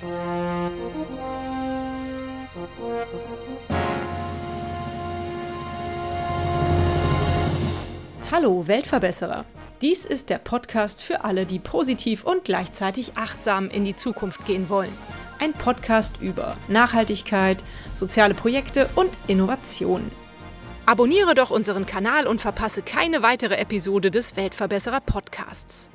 Hallo Weltverbesserer! Dies ist der Podcast für alle, die positiv und gleichzeitig achtsam in die Zukunft gehen wollen. Ein Podcast über Nachhaltigkeit, soziale Projekte und Innovation. Abonniere doch unseren Kanal und verpasse keine weitere Episode des Weltverbesserer Podcasts.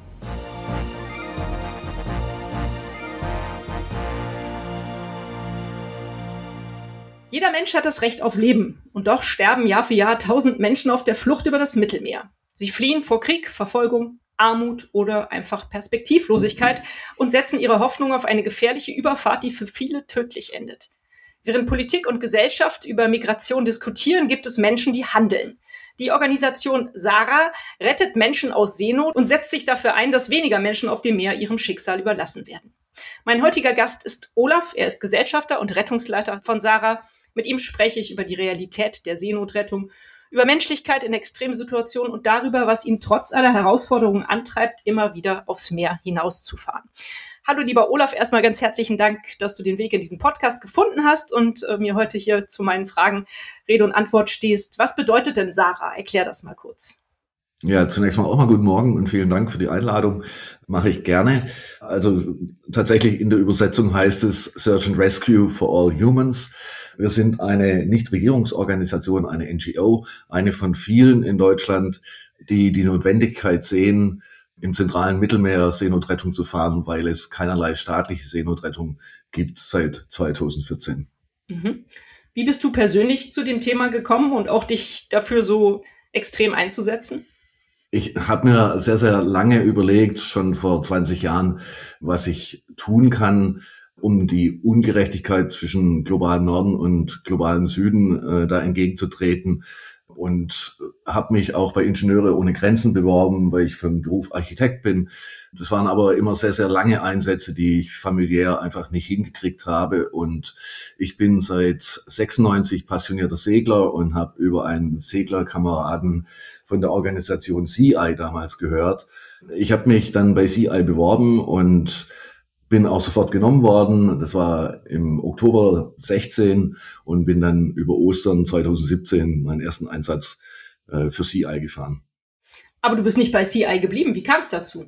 Jeder Mensch hat das Recht auf Leben. Und doch sterben Jahr für Jahr 1000 Menschen auf der Flucht über das Mittelmeer. Sie fliehen vor Krieg, Verfolgung, Armut oder einfach Perspektivlosigkeit und setzen ihre Hoffnung auf eine gefährliche Überfahrt, die für viele tödlich endet. Während Politik und Gesellschaft über Migration diskutieren, gibt es Menschen, die handeln. Die Organisation SARA rettet Menschen aus Seenot und setzt sich dafür ein, dass weniger Menschen auf dem Meer ihrem Schicksal überlassen werden. Mein heutiger Gast ist Olaf. Er ist Gesellschafter und Rettungsleiter von SARA. Mit ihm spreche ich über die Realität der Seenotrettung, über Menschlichkeit in Extremsituationen und darüber, was ihn trotz aller Herausforderungen antreibt, immer wieder aufs Meer hinauszufahren. Hallo lieber Olaf, erstmal ganz herzlichen Dank, dass du den Weg in diesen Podcast gefunden hast und mir heute hier zu meinen Fragen Rede und Antwort stehst. Was bedeutet denn SARA? Erklär das mal kurz. Ja, zunächst mal auch mal guten Morgen und vielen Dank für die Einladung. Mache ich gerne. Also tatsächlich in der Übersetzung heißt es Search and Rescue for All Humans. Wir sind eine Nichtregierungsorganisation, eine NGO, eine von vielen in Deutschland, die die Notwendigkeit sehen, im zentralen Mittelmeer Seenotrettung zu fahren, weil es keinerlei staatliche Seenotrettung gibt seit 2014. Mhm. Wie bist du persönlich zu dem Thema gekommen und auch dich dafür so extrem einzusetzen? Ich habe mir sehr, sehr lange überlegt, schon vor 20 Jahren, was ich tun kann, um die Ungerechtigkeit zwischen globalem Norden und globalem Süden da entgegenzutreten. Und habe mich auch bei Ingenieure ohne Grenzen beworben, weil ich vom Beruf Architekt bin. Das waren aber immer sehr, sehr lange Einsätze, die ich familiär einfach nicht hingekriegt habe. Und ich bin seit 96 passionierter Segler und habe über einen Seglerkameraden von der Organisation CI damals gehört. Ich habe mich dann bei CI beworben und bin auch sofort genommen worden. Das war im Oktober 16 und bin dann über Ostern 2017 meinen ersten Einsatz für CI gefahren. Aber du bist nicht bei CI geblieben. Wie kam es dazu?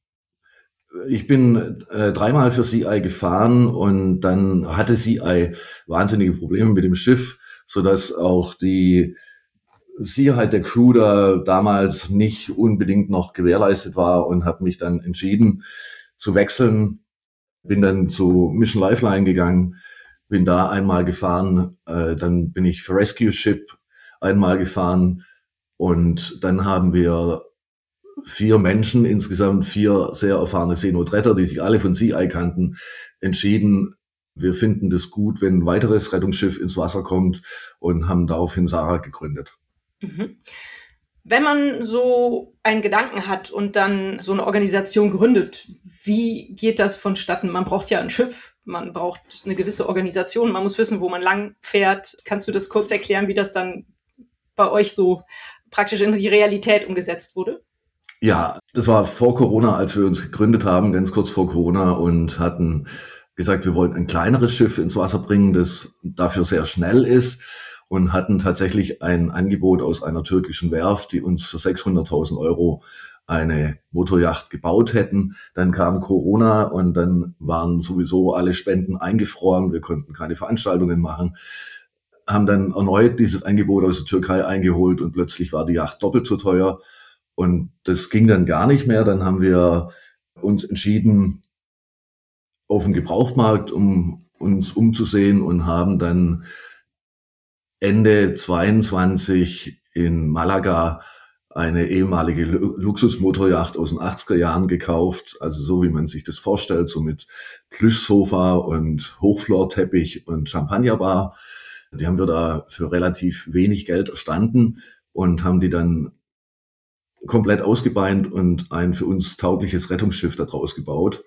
Ich bin 3-mal für CI gefahren und dann hatte CI wahnsinnige Probleme mit dem Schiff, sodass auch die Sicherheit der Crew da damals nicht unbedingt noch gewährleistet war und habe mich dann entschieden zu wechseln. Bin dann zu Mission Lifeline gegangen, bin da einmal gefahren, dann bin ich für Rescue Ship einmal gefahren und dann haben wir 4 Menschen, insgesamt 4 sehr erfahrene Seenotretter, die sich alle von CI kannten, entschieden, wir finden das gut, wenn ein weiteres Rettungsschiff ins Wasser kommt und haben daraufhin SARA gegründet. Mhm. Wenn man so einen Gedanken hat und dann so eine Organisation gründet, wie geht das vonstatten? Man braucht ja ein Schiff, man braucht eine gewisse Organisation, man muss wissen, wo man lang fährt. Kannst du das kurz erklären, wie das dann bei euch so praktisch in die Realität umgesetzt wurde? Ja, das war vor Corona, als wir uns gegründet haben, ganz kurz vor Corona und hatten gesagt, wir wollten ein kleineres Schiff ins Wasser bringen, das dafür sehr schnell ist. Und hatten tatsächlich ein Angebot aus einer türkischen Werft, die uns für 600.000 € eine Motoryacht gebaut hätten. Dann kam Corona und dann waren sowieso alle Spenden eingefroren. Wir konnten keine Veranstaltungen machen. Haben dann erneut dieses Angebot aus der Türkei eingeholt und plötzlich war die Yacht doppelt so teuer. Und das ging dann gar nicht mehr. Dann haben wir uns entschieden, auf dem Gebrauchtmarkt uns umzusehen und haben dann Ende 22 in Malaga eine ehemalige Luxusmotoryacht aus den 80er Jahren gekauft, also so wie man sich das vorstellt, so mit Plüschsofa und Hochflorteppich und Champagnerbar. Die haben wir da für relativ wenig Geld erstanden und haben die dann komplett ausgebeint und ein für uns taugliches Rettungsschiff daraus gebaut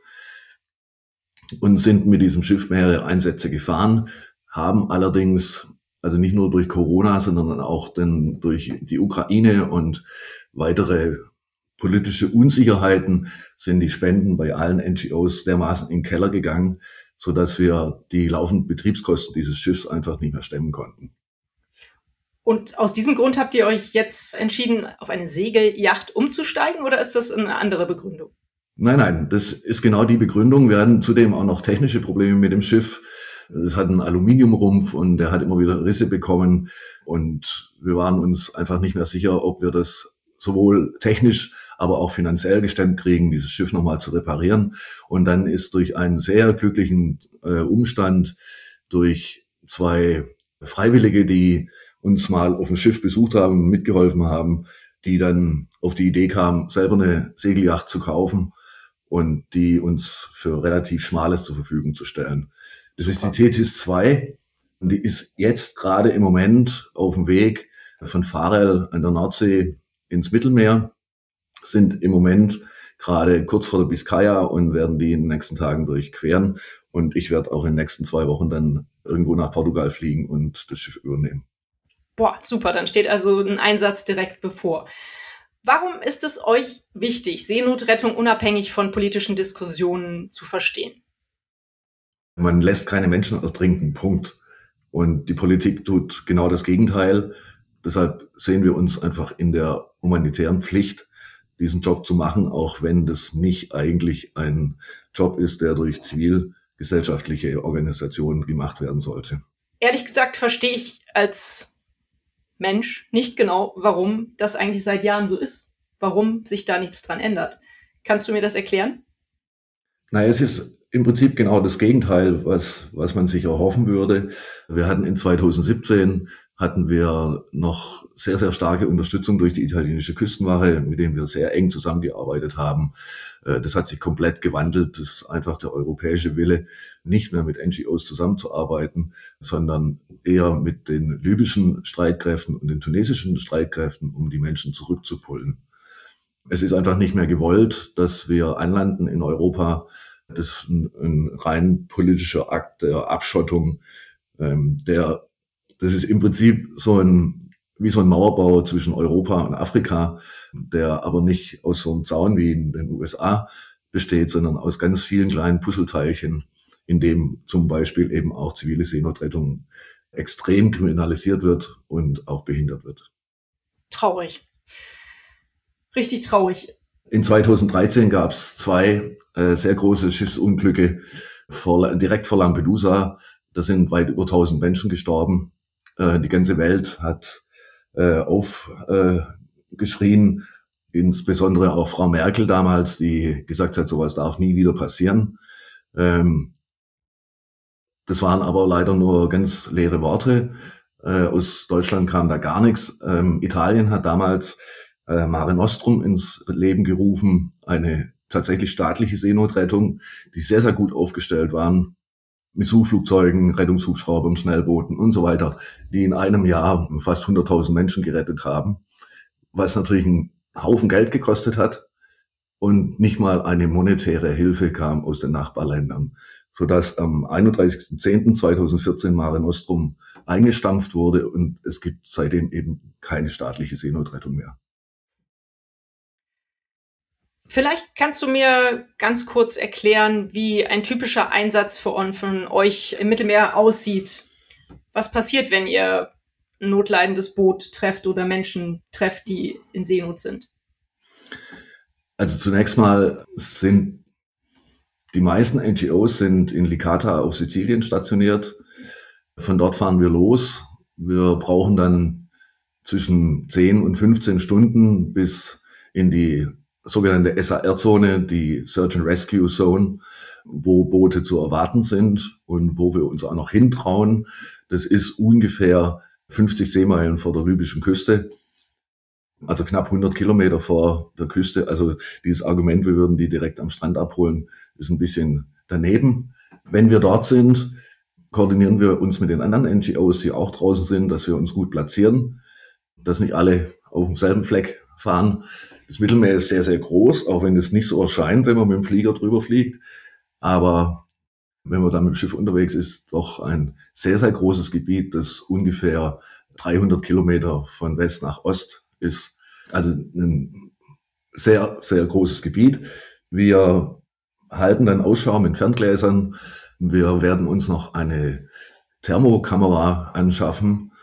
und sind mit diesem Schiff mehrere Einsätze gefahren, haben allerdings, also nicht nur durch Corona, sondern auch dann durch die Ukraine und weitere politische Unsicherheiten, sind die Spenden bei allen NGOs dermaßen in den Keller gegangen, sodass wir die laufenden Betriebskosten dieses Schiffs einfach nicht mehr stemmen konnten. Und aus diesem Grund habt ihr euch jetzt entschieden, auf eine Segelyacht umzusteigen, oder ist das eine andere Begründung? Nein, das ist genau die Begründung. Wir hatten zudem auch noch technische Probleme mit dem Schiff. Es hat einen Aluminiumrumpf und der hat immer wieder Risse bekommen. Und wir waren uns einfach nicht mehr sicher, ob wir das sowohl technisch, aber auch finanziell gestemmt kriegen, dieses Schiff nochmal zu reparieren. Und dann ist durch einen sehr glücklichen Umstand, durch 2 Freiwillige, die uns mal auf dem Schiff besucht haben und mitgeholfen haben, die dann auf die Idee kamen, selber eine Segelyacht zu kaufen und die uns für relativ Schmales zur Verfügung zu stellen. Das ist die Thetis 2 und die ist jetzt gerade im Moment auf dem Weg von Farel an der Nordsee ins Mittelmeer, sind im Moment gerade kurz vor der Biskaya und werden die in den nächsten Tagen durchqueren. Und ich werde auch in den nächsten 2 Wochen dann irgendwo nach Portugal fliegen und das Schiff übernehmen. Boah, super, dann steht also ein Einsatz direkt bevor. Warum ist es euch wichtig, Seenotrettung unabhängig von politischen Diskussionen zu verstehen? Man lässt keine Menschen ertrinken, Punkt. Und die Politik tut genau das Gegenteil. Deshalb sehen wir uns einfach in der humanitären Pflicht, diesen Job zu machen, auch wenn das nicht eigentlich ein Job ist, der durch zivilgesellschaftliche Organisationen gemacht werden sollte. Ehrlich gesagt verstehe ich als Mensch nicht genau, warum das eigentlich seit Jahren so ist. Warum sich da nichts dran ändert. Kannst du mir das erklären? Na, es ist im Prinzip genau das Gegenteil, was man sich erhoffen würde. Wir hatten in 2017 noch sehr, sehr starke Unterstützung durch die italienische Küstenwache, mit denen wir sehr eng zusammengearbeitet haben. Das hat sich komplett gewandelt. Das ist einfach der europäische Wille, nicht mehr mit NGOs zusammenzuarbeiten, sondern eher mit den libyschen Streitkräften und den tunesischen Streitkräften, um die Menschen zurückzupullen. Es ist einfach nicht mehr gewollt, dass wir anlanden in Europa. Das ist ein rein politischer Akt der Abschottung. Das ist im Prinzip wie so ein Mauerbau zwischen Europa und Afrika, der aber nicht aus so einem Zaun wie in den USA besteht, sondern aus ganz vielen kleinen Puzzleteilchen, in dem zum Beispiel eben auch zivile Seenotrettung extrem kriminalisiert wird und auch behindert wird. Traurig. Richtig traurig. In 2013 gab es 2 sehr große Schiffsunglücke direkt vor Lampedusa. Da sind weit über 1000 Menschen gestorben. Die ganze Welt hat aufgeschrien, insbesondere auch Frau Merkel damals, die gesagt hat, sowas darf nie wieder passieren. Das waren aber leider nur ganz leere Worte. Aus Deutschland kam da gar nichts. Italien hat damals Mare Nostrum ins Leben gerufen, eine tatsächlich staatliche Seenotrettung, die sehr, sehr gut aufgestellt waren, mit Suchflugzeugen, Rettungshubschraubern, Schnellbooten und so weiter, die in einem Jahr fast 100.000 Menschen gerettet haben, was natürlich einen Haufen Geld gekostet hat und nicht mal eine monetäre Hilfe kam aus den Nachbarländern, sodass am 31.10.2014 Mare Nostrum eingestampft wurde und es gibt seitdem eben keine staatliche Seenotrettung mehr. Vielleicht kannst du mir ganz kurz erklären, wie ein typischer Einsatz von euch im Mittelmeer aussieht. Was passiert, wenn ihr ein notleidendes Boot trefft oder Menschen trefft, die in Seenot sind? Also zunächst mal sind die meisten NGOs sind in Licata auf Sizilien stationiert. Von dort fahren wir los. Wir brauchen dann zwischen 10 und 15 Stunden bis in die sogenannte SAR-Zone, die Search and Rescue Zone, wo Boote zu erwarten sind und wo wir uns auch noch hintrauen. Das ist ungefähr 50 Seemeilen vor der libyschen Küste, also knapp 100 Kilometer vor der Küste. Also dieses Argument, wir würden die direkt am Strand abholen, ist ein bisschen daneben. Wenn wir dort sind, koordinieren wir uns mit den anderen NGOs, die auch draußen sind, dass wir uns gut platzieren, dass nicht alle auf demselben Fleck fahren. Das Mittelmeer ist sehr, sehr groß, auch wenn es nicht so erscheint, wenn man mit dem Flieger drüber fliegt. Aber wenn man dann mit dem Schiff unterwegs ist, doch ein sehr, sehr großes Gebiet, das ungefähr 300 Kilometer von West nach Ost ist. Also ein sehr, sehr großes Gebiet. Wir halten dann Ausschau mit Ferngläsern Wir werden uns noch eine Thermokamera anschaffen,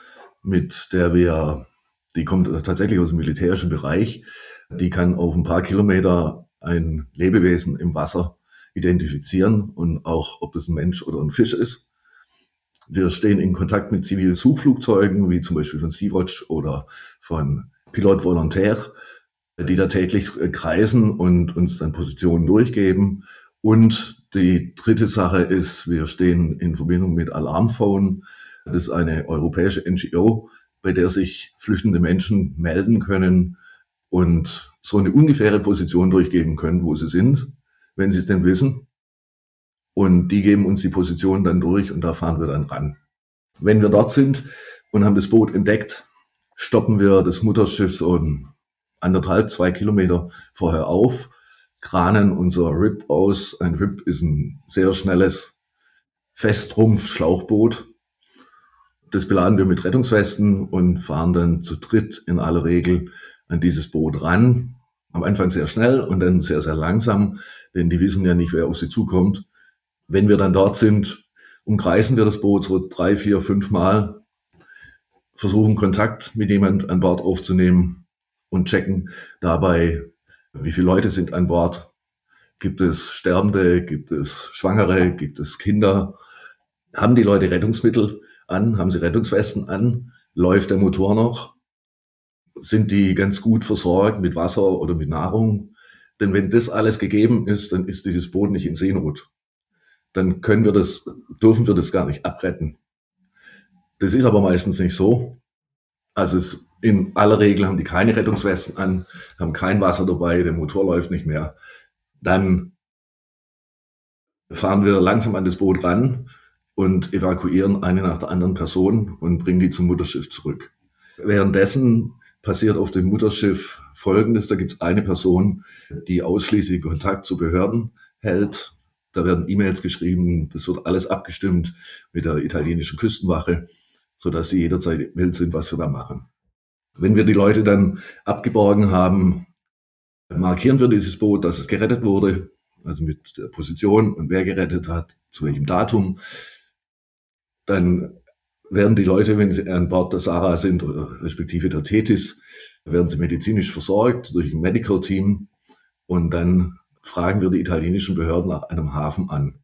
die kommt tatsächlich aus dem militärischen Bereich, die kann auf ein paar Kilometer ein Lebewesen im Wasser identifizieren und auch, ob das ein Mensch oder ein Fisch ist. Wir stehen in Kontakt mit zivilen Suchflugzeugen, wie zum Beispiel von Sea-Watch oder von Pilot Volontaire, die da täglich kreisen und uns dann Positionen durchgeben. Und die dritte Sache ist, wir stehen in Verbindung mit Alarmphone. Das ist eine europäische NGO, bei der sich flüchtende Menschen melden können und so eine ungefähre Position durchgeben können, wo sie sind, wenn sie es denn wissen. Und die geben uns die Position dann durch und da fahren wir dann ran. Wenn wir dort sind und haben das Boot entdeckt, stoppen wir das Mutterschiff so 1,5-2 Kilometer vorher auf, kranen unser RIB aus. Ein RIB ist ein sehr schnelles Festrumpf-Schlauchboot. Das beladen wir mit Rettungswesten und fahren dann zu dritt in aller Regel an dieses Boot ran. Am Anfang sehr schnell und dann sehr, sehr langsam, denn die wissen ja nicht, wer auf sie zukommt. Wenn wir dann dort sind, umkreisen wir das Boot so 3, 4, 5 Mal, versuchen Kontakt mit jemand an Bord aufzunehmen und checken dabei, wie viele Leute sind an Bord. Gibt es Sterbende, gibt es Schwangere, gibt es Kinder? Haben die Leute Rettungsmittel an? Haben sie Rettungswesten an? Läuft der Motor noch? Sind die ganz gut versorgt mit Wasser oder mit Nahrung? Denn wenn das alles gegeben ist, dann ist dieses Boot nicht in Seenot. Dann dürfen wir das gar nicht abretten. Das ist aber meistens nicht so. Also in aller Regel haben die keine Rettungswesten an, haben kein Wasser dabei, der Motor läuft nicht mehr. Dann fahren wir langsam an das Boot ran und evakuieren eine nach der anderen Person und bringen die zum Mutterschiff zurück. Währenddessen passiert auf dem Mutterschiff Folgendes. Da gibt es eine Person, die ausschließlich Kontakt zu Behörden hält. Da werden E-Mails geschrieben, das wird alles abgestimmt mit der italienischen Küstenwache, sodass sie jederzeit im Bild sind, was wir da machen. Wenn wir die Leute dann abgeborgen haben, markieren wir dieses Boot, dass es gerettet wurde, also mit der Position und wer gerettet hat, zu welchem Datum. Dann werden die Leute, wenn sie an Bord der Sarah sind oder respektive der Thetis, werden sie medizinisch versorgt durch ein Medical Team und dann fragen wir die italienischen Behörden nach einem Hafen an.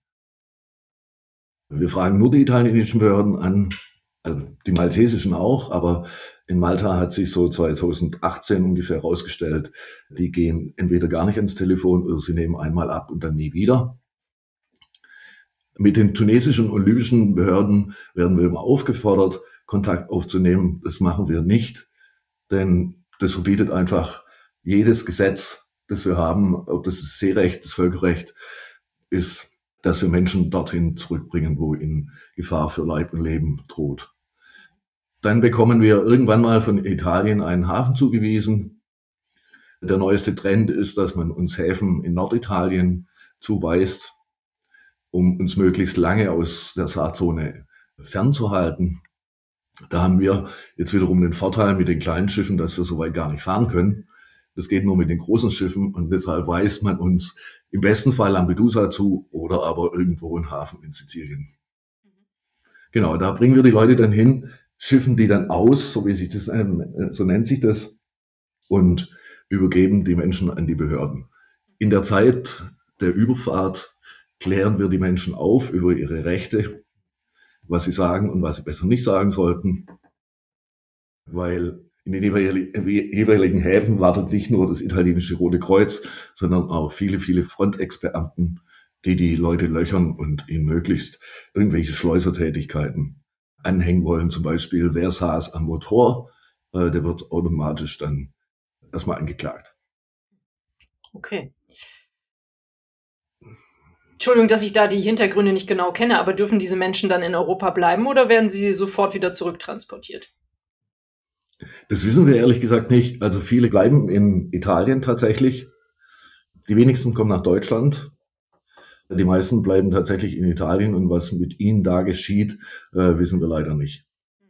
Wir fragen nur die italienischen Behörden an, also die maltesischen auch, aber in Malta hat sich so 2018 ungefähr herausgestellt, die gehen entweder gar nicht ans Telefon oder sie nehmen einmal ab und dann nie wieder. Mit den tunesischen und libyschen Behörden werden wir immer aufgefordert, Kontakt aufzunehmen. Das machen wir nicht, denn das verbietet einfach jedes Gesetz, das wir haben, ob das Seerecht, das Völkerrecht ist, dass wir Menschen dorthin zurückbringen, wo ihnen Gefahr für Leib und Leben droht. Dann bekommen wir irgendwann mal von Italien einen Hafen zugewiesen. Der neueste Trend ist, dass man uns Häfen in Norditalien zuweist, um uns möglichst lange aus der Saarzone fernzuhalten. Da haben wir jetzt wiederum den Vorteil mit den kleinen Schiffen, dass wir so weit gar nicht fahren können. Das geht nur mit den großen Schiffen und deshalb weist man uns im besten Fall Lampedusa zu oder aber irgendwo einen Hafen in Sizilien. Genau, da bringen wir die Leute dann hin, schiffen die dann aus, so nennt sich das, und übergeben die Menschen an die Behörden. In der Zeit der Überfahrt klären wir die Menschen auf über ihre Rechte, was sie sagen und was sie besser nicht sagen sollten, weil in den jeweiligen Häfen wartet nicht nur das italienische Rote Kreuz, sondern auch viele, viele Frontex-Beamten, die die Leute löchern und ihnen möglichst irgendwelche Schleusertätigkeiten anhängen wollen. Zum Beispiel, wer saß am Motor, der wird automatisch dann erstmal angeklagt. Okay. Entschuldigung, dass ich da die Hintergründe nicht genau kenne, aber dürfen diese Menschen dann in Europa bleiben oder werden sie sofort wieder zurücktransportiert? Das wissen wir ehrlich gesagt nicht. Also viele bleiben in Italien tatsächlich. Die wenigsten kommen nach Deutschland. Die meisten bleiben tatsächlich in Italien und was mit ihnen da geschieht, wissen wir leider nicht.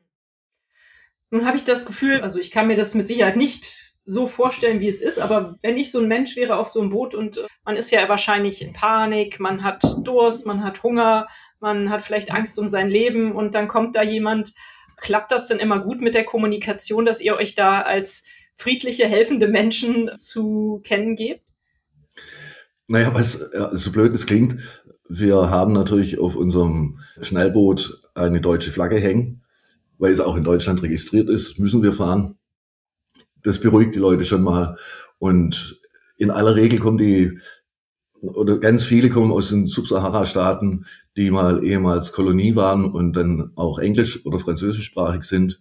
Nun habe ich das Gefühl, also ich kann mir das mit Sicherheit nicht so vorstellen, wie es ist, aber wenn ich so ein Mensch wäre auf so einem Boot und man ist ja wahrscheinlich in Panik, man hat Durst, man hat Hunger, man hat vielleicht Angst um sein Leben und dann kommt da jemand. Klappt das denn immer gut mit der Kommunikation, dass ihr euch da als friedliche, helfende Menschen zu kennen gebt? Naja, so blöd es klingt, wir haben natürlich auf unserem Schnellboot eine deutsche Flagge hängen, weil es auch in Deutschland registriert ist, müssen wir fahren. Das beruhigt die Leute schon mal. Und in aller Regel oder ganz viele kommen aus den Subsahara-Staaten, die mal ehemals Kolonie waren und dann auch englisch- oder französischsprachig sind.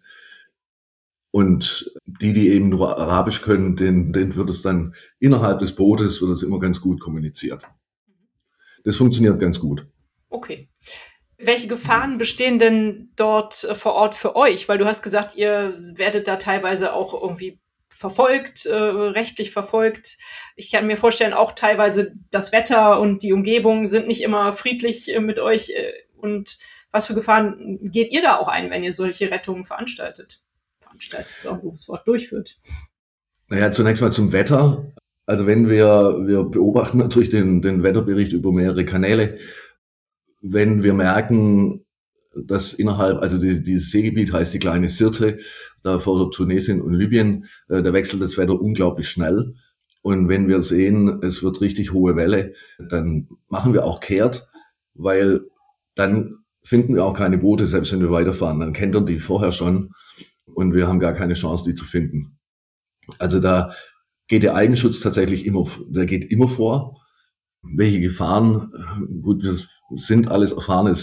Und die eben nur Arabisch können, denen wird es dann innerhalb des Bootes wird es immer ganz gut kommuniziert. Das funktioniert ganz gut. Okay. Welche Gefahren bestehen denn dort vor Ort für euch? Weil du hast gesagt, ihr werdet da teilweise auch irgendwie verfolgt, rechtlich verfolgt. Ich kann mir vorstellen, auch teilweise das Wetter und die Umgebung sind nicht immer friedlich mit euch. Und was für Gefahren geht ihr da auch ein, wenn ihr solche Rettungen veranstaltet? Veranstaltet ist auch ein doofes Wort, durchführt. Naja, zunächst mal zum Wetter. Also wenn wir beobachten natürlich den Wetterbericht über mehrere Kanäle. Wenn wir merken, dass also dieses Seegebiet heißt die kleine Sirte, da vor Tunesien und Libyen, da wechselt das Wetter unglaublich schnell. Und wenn wir sehen, es wird richtig hohe Welle, dann machen wir auch kehrt, weil dann finden wir auch keine Boote, selbst wenn wir weiterfahren. Dann kentern die vorher schon und wir haben gar keine Chance, die zu finden. Also da geht der Eigenschutz tatsächlich immer vor. Welche Gefahren? Gut, wir sind alles erfahrene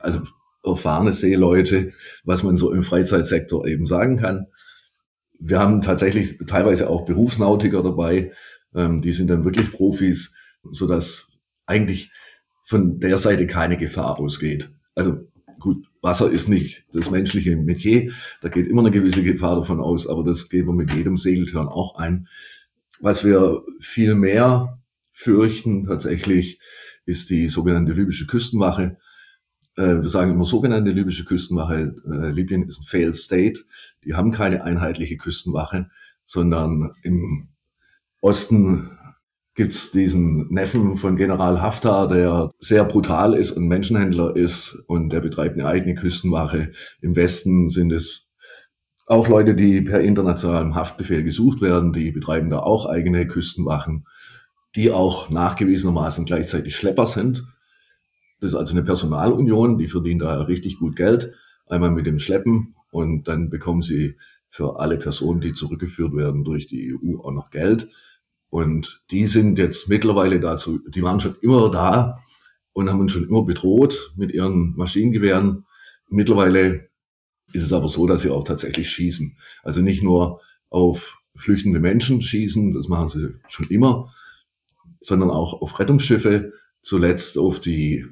Seeleute, was man so im Freizeitsektor eben sagen kann. Wir haben tatsächlich teilweise auch Berufsnautiker dabei, die sind dann wirklich Profis, sodass eigentlich von der Seite keine Gefahr ausgeht. Also gut, Wasser ist nicht das menschliche Metier, da geht immer eine gewisse Gefahr davon aus, aber das gehen wir mit jedem Segeltörn auch ein. Was wir viel mehr fürchten tatsächlich, ist die sogenannte libysche Küstenwache. Wir sagen immer sogenannte libysche Küstenwache. Libyen ist ein failed state. Die haben keine einheitliche Küstenwache, sondern im Osten gibt's diesen Neffen von General Haftar, der sehr brutal ist und Menschenhändler ist und der betreibt eine eigene Küstenwache. Im Westen sind es auch Leute, die per internationalem Haftbefehl gesucht werden, die betreiben da auch eigene Küstenwachen, die auch nachgewiesenermaßen gleichzeitig Schlepper sind. Das ist also eine Personalunion, die verdienen da richtig gut Geld, einmal mit dem Schleppen und dann bekommen sie für alle Personen, die zurückgeführt werden durch die EU, auch noch Geld. Und die sind jetzt mittlerweile die waren schon immer da und haben uns schon immer bedroht mit ihren Maschinengewehren. Mittlerweile ist es aber so, dass sie auch tatsächlich schießen. Also nicht nur auf flüchtende Menschen schießen, das machen sie schon immer, sondern auch auf Rettungsschiffe, zuletzt auf die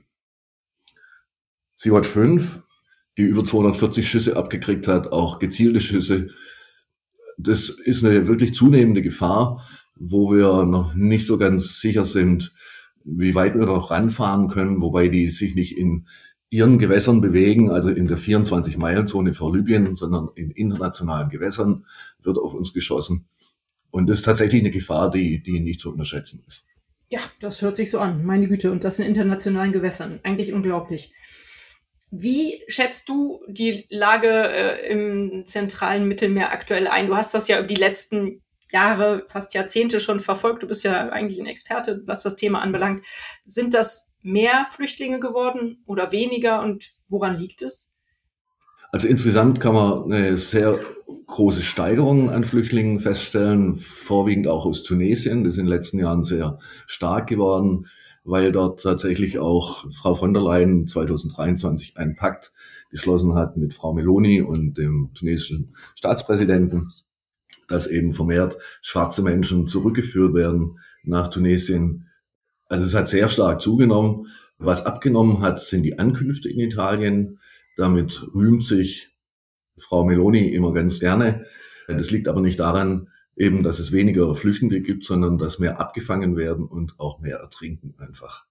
Sea-Watch 5, die über 240 Schüsse abgekriegt hat, auch gezielte Schüsse. Das ist eine wirklich zunehmende Gefahr, wo wir noch nicht so ganz sicher sind, wie weit wir noch ranfahren können, wobei die sich nicht in ihren Gewässern bewegen, also in der 24-Meilen-Zone vor Libyen, sondern in internationalen Gewässern wird auf uns geschossen. Und das ist tatsächlich eine Gefahr, die nicht zu unterschätzen ist. Ja, das hört sich so an. Meine Güte. Und das in internationalen Gewässern. Eigentlich unglaublich. Wie schätzt du die Lage im zentralen Mittelmeer aktuell ein? Du hast das ja über die letzten Jahre, fast Jahrzehnte schon verfolgt. Du bist ja eigentlich ein Experte, was das Thema anbelangt. Sind das mehr Flüchtlinge geworden oder weniger und woran liegt es? Also insgesamt kann man eine sehr große Steigerung an Flüchtlingen feststellen, vorwiegend auch aus Tunesien. Das ist in den letzten Jahren sehr stark geworden, weil dort tatsächlich auch Frau von der Leyen 2023 einen Pakt geschlossen hat mit Frau Meloni und dem tunesischen Staatspräsidenten, dass eben vermehrt schwarze Menschen zurückgeführt werden nach Tunesien. Also es hat sehr stark zugenommen. Was abgenommen hat, sind die Ankünfte in Italien. Damit rühmt sich Frau Meloni immer ganz gerne. Das liegt aber nicht daran, eben, dass es weniger Flüchtende gibt, sondern dass mehr abgefangen werden und auch mehr ertrinken einfach.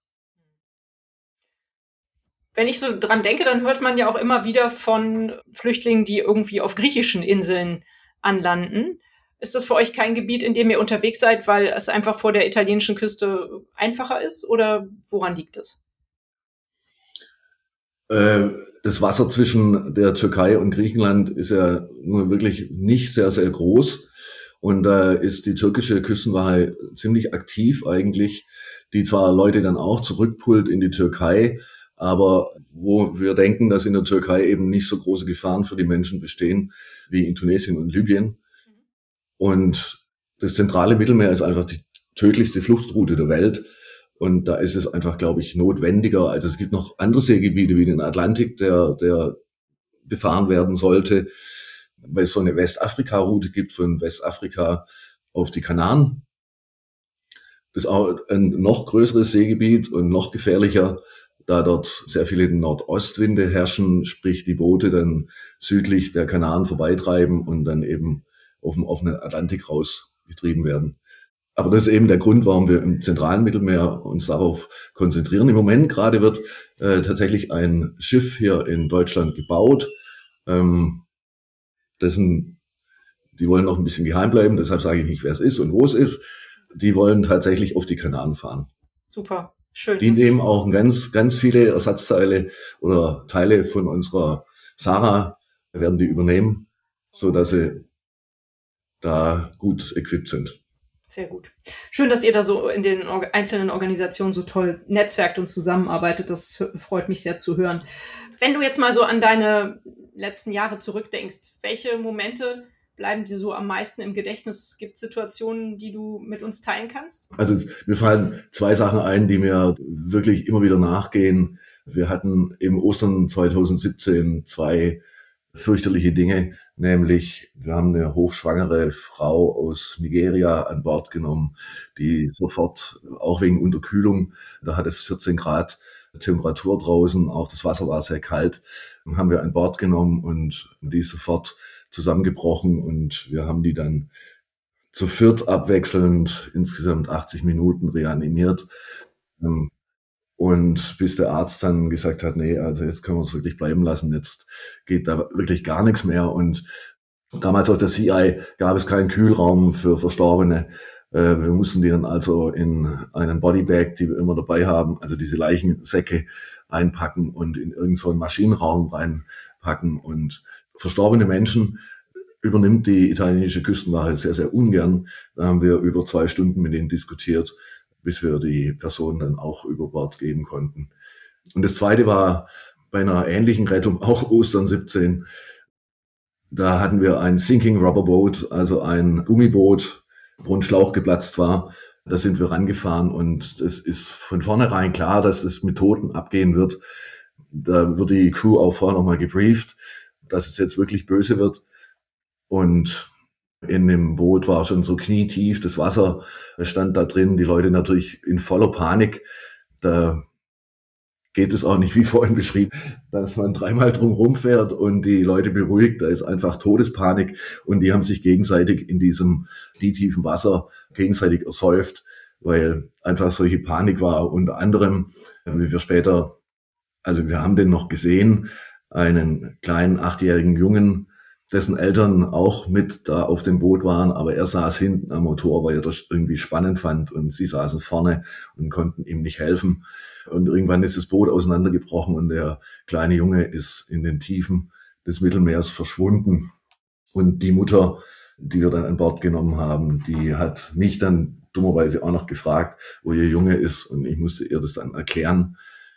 Wenn ich so dran denke, dann hört man ja auch immer wieder von Flüchtlingen, die irgendwie auf griechischen Inseln anlanden. Ist das für euch kein Gebiet, in dem ihr unterwegs seid, weil es einfach vor der italienischen Küste einfacher ist? Oder woran liegt es? Das Wasser zwischen der Türkei und Griechenland ist ja nur wirklich nicht sehr, sehr groß. Und da ist die türkische Küstenwache ziemlich aktiv eigentlich, die zwar Leute dann auch zurückpullt in die Türkei, aber wo wir denken, dass in der Türkei eben nicht so große Gefahren für die Menschen bestehen wie in Tunesien und Libyen. Und das zentrale Mittelmeer ist einfach die tödlichste Fluchtroute der Welt. Und da ist es einfach, glaube ich, notwendiger. Also es gibt noch andere Seegebiete wie den Atlantik, der befahren werden sollte, weil es so eine Westafrika-Route gibt von Westafrika auf die Kanaren. Das ist auch ein noch größeres Seegebiet und noch gefährlicher, da dort sehr viele Nordostwinde herrschen, sprich die Boote dann südlich der Kanaren vorbeitreiben und dann eben auf dem offenen Atlantik rausgetrieben werden. Aber das ist eben der Grund, warum wir im zentralen Mittelmeer uns darauf konzentrieren. Im Moment gerade wird tatsächlich ein Schiff hier in Deutschland gebaut. Die wollen noch ein bisschen geheim bleiben, deshalb sage ich nicht, wer es ist und wo es ist. Die wollen tatsächlich auf die Kanaren fahren. Super, schön. Die nehmen auch ganz, ganz viele Ersatzteile oder Teile von unserer Sarah, werden die übernehmen, so dass sie da gut equipped sind. Sehr gut. Schön, dass ihr da so in den einzelnen Organisationen so toll netzwerkt und zusammenarbeitet. Das freut mich sehr zu hören. Wenn du jetzt mal so an deine letzten Jahre zurückdenkst, welche Momente bleiben dir so am meisten im Gedächtnis? Gibt es Situationen, die du mit uns teilen kannst? Also mir fallen 2 Sachen ein, die mir wirklich immer wieder nachgehen. Wir hatten im Ostern 2017 2 fürchterliche Dinge, nämlich wir haben eine hochschwangere Frau aus Nigeria an Bord genommen, die sofort, auch wegen Unterkühlung, da hat es 14 Grad Temperatur draußen, auch das Wasser war sehr kalt, haben wir an Bord genommen und die ist sofort zusammengebrochen und wir haben die dann zu 4 abwechselnd insgesamt 80 Minuten reanimiert. Und bis der Arzt dann gesagt hat, nee, also jetzt können wir es wirklich bleiben lassen, jetzt geht da wirklich gar nichts mehr. Und damals auf der CI gab es keinen Kühlraum für Verstorbene. Wir mussten die dann also in einen Bodybag, die wir immer dabei haben, also diese Leichensäcke einpacken und in irgendeinen so einen Maschinenraum reinpacken. Und verstorbene Menschen übernimmt die italienische Küstenwache sehr, sehr ungern. Da haben wir über 2 Stunden mit denen diskutiert, bis wir die Person dann auch über Bord geben konnten. Und das Zweite war bei einer ähnlichen Rettung, auch Ostern 17. Da hatten wir ein Sinking Rubber Boat, also ein Gummiboot, wo ein Schlauch geplatzt war. Da sind wir rangefahren und es ist von vornherein klar, dass es mit Toten abgehen wird. Da wird die Crew auch vorher nochmal gebrieft, dass es jetzt wirklich böse wird. Und in dem Boot war schon so knietief das Wasser, stand da drin, die Leute natürlich in voller Panik. Da geht es auch nicht, wie vorhin beschrieben, dass man 3-mal drum rumfährt und die Leute beruhigt. Da ist einfach Todespanik und die haben sich gegenseitig in diesem knietiefen Wasser gegenseitig ersäuft, weil einfach solche Panik war. Unter anderem, wie wir später, also wir haben den noch gesehen, einen kleinen 8-jährigen Jungen, dessen Eltern auch mit da auf dem Boot waren, aber er saß hinten am Motor, weil er das irgendwie spannend fand und sie saßen vorne und konnten ihm nicht helfen. Und irgendwann ist das Boot auseinandergebrochen und der kleine Junge ist in den Tiefen des Mittelmeers verschwunden. Und die Mutter, die wir dann an Bord genommen haben, die hat mich dann dummerweise auch noch gefragt, wo ihr Junge ist, und ich musste ihr das dann erklären.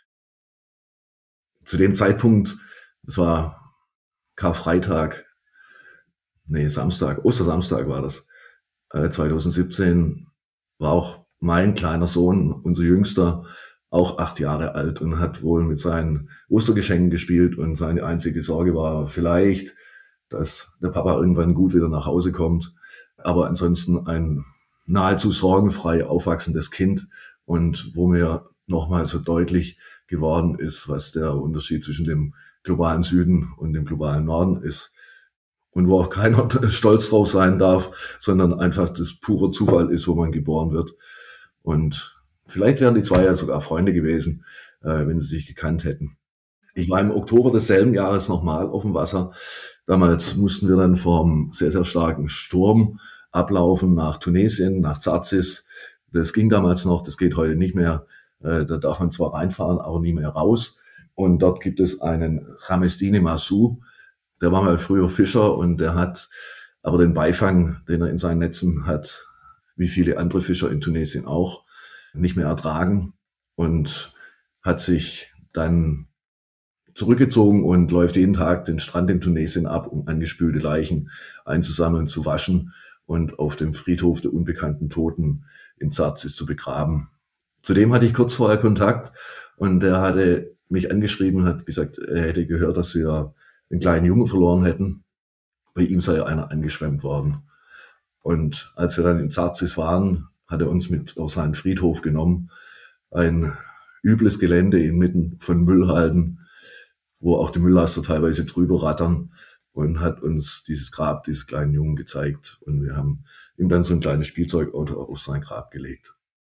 Zu dem Zeitpunkt, das war Karfreitag, Ostersamstag war das, 2017, war auch mein kleiner Sohn, unser Jüngster, auch 8 Jahre alt und hat wohl mit seinen Ostergeschenken gespielt und seine einzige Sorge war vielleicht, dass der Papa irgendwann gut wieder nach Hause kommt, aber ansonsten ein nahezu sorgenfrei aufwachsendes Kind und wo mir nochmal so deutlich geworden ist, was der Unterschied zwischen dem globalen Süden und dem globalen Norden ist. Und wo auch keiner stolz drauf sein darf, sondern einfach das pure Zufall ist, wo man geboren wird. Und vielleicht wären die 2 ja sogar Freunde gewesen, wenn sie sich gekannt hätten. Ich war im Oktober desselben Jahres nochmal auf dem Wasser. Damals mussten wir dann vom sehr, sehr starken Sturm ablaufen nach Tunesien, nach Zarzis. Das ging damals noch, das geht heute nicht mehr. Da darf man zwar reinfahren, aber nie mehr raus. Und dort gibt es einen Ramestine Masou, der war mal früher Fischer und der hat aber den Beifang, den er in seinen Netzen hat, wie viele andere Fischer in Tunesien auch, nicht mehr ertragen und hat sich dann zurückgezogen und läuft jeden Tag den Strand in Tunesien ab, um angespülte Leichen einzusammeln, zu waschen und auf dem Friedhof der unbekannten Toten in Zarzis zu begraben. Zudem hatte ich kurz vorher Kontakt und er hatte mich angeschrieben und hat gesagt, er hätte gehört, dass wir einen kleinen Jungen verloren hätten. Bei ihm sei einer angeschwemmt worden. Und als wir dann in Zarzis waren, hat er uns mit auf seinen Friedhof genommen. Ein übles Gelände inmitten von Müllhalden, wo auch die Mülllaster teilweise drüber rattern, und hat uns dieses Grab dieses kleinen Jungen gezeigt. Und wir haben ihm dann so ein kleines Spielzeugauto auf sein Grab gelegt.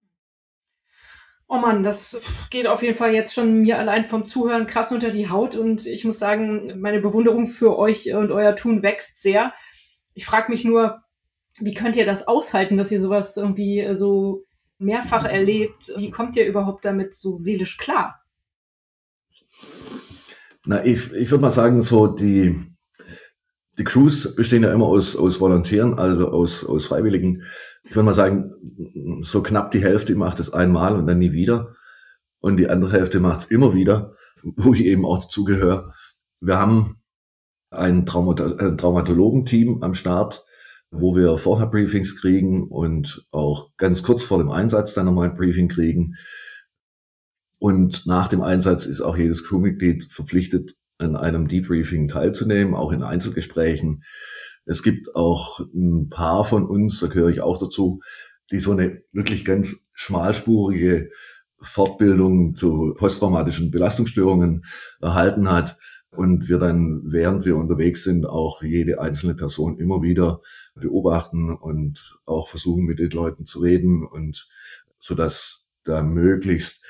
Oh Mann, das geht auf jeden Fall jetzt schon mir allein vom Zuhören krass unter die Haut. Und ich muss sagen, meine Bewunderung für euch und euer Tun wächst sehr. Ich frage mich nur, wie könnt ihr das aushalten, dass ihr sowas irgendwie so mehrfach erlebt? Wie kommt ihr überhaupt damit so seelisch klar? Na, ich würde mal sagen, so die Crews bestehen ja immer aus Volontären, also aus Freiwilligen. Ich würde mal sagen, so knapp die Hälfte macht es einmal und dann nie wieder. Und die andere Hälfte macht es immer wieder, wo ich eben auch dazugehöre. Wir haben ein Traumatologenteam am Start, wo wir vorher Briefings kriegen und auch ganz kurz vor dem Einsatz dann nochmal ein Briefing kriegen. Und nach dem Einsatz ist auch jedes Crewmitglied verpflichtet, an einem Debriefing teilzunehmen, auch in Einzelgesprächen. Es gibt auch ein paar von uns, da gehöre ich auch dazu, die so eine wirklich ganz schmalspurige Fortbildung zu posttraumatischen Belastungsstörungen erhalten hat und wir dann, während wir unterwegs sind, auch jede einzelne Person immer wieder beobachten und auch versuchen, mit den Leuten zu reden, und so dass da möglichst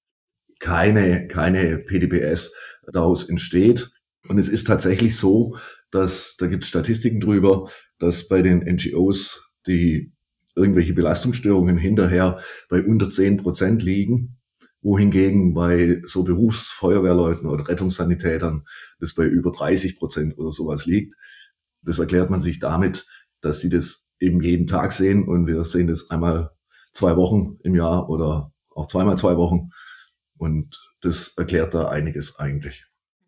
keine PTBS daraus entsteht. Und es ist tatsächlich so, dass, da gibt es Statistiken drüber, dass bei den NGOs die irgendwelche Belastungsstörungen hinterher bei unter 10% liegen, wohingegen bei so Berufsfeuerwehrleuten oder Rettungssanitätern das bei über 30% oder sowas liegt. Das erklärt man sich damit, dass sie das eben jeden Tag sehen, und wir sehen das einmal 2 Wochen im Jahr oder auch zweimal 2 Wochen. Und das erklärt da einiges eigentlich.